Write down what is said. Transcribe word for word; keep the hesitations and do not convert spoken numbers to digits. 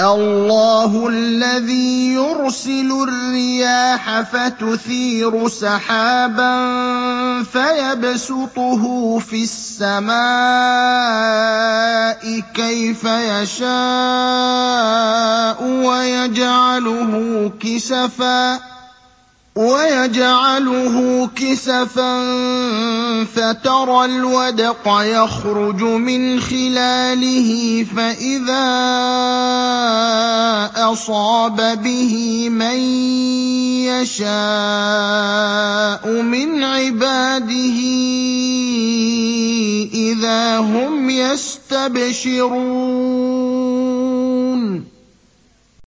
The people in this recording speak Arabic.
اللَّهُ الَّذِي يُرْسِلُ الرِّيَاحَ فَتُثِيرُ سَحَابًا فَيَبْسُطُهُ فِي السَّمَاءِ كَيْفَ يَشَاءُ وَيَجْعَلُهُ كِسَفًا وَيَجْعَلُهُ كِسَفًا فَتَرَى الْوَدْقَ يَخْرُجُ مِنْ خِلَالِهِ فَإِذَا أَصَابَ بِهِ مَن يَشَاءُ مِنْ عِبَادِهِ إِذَا هُمْ يَسْتَبْشِرُونَ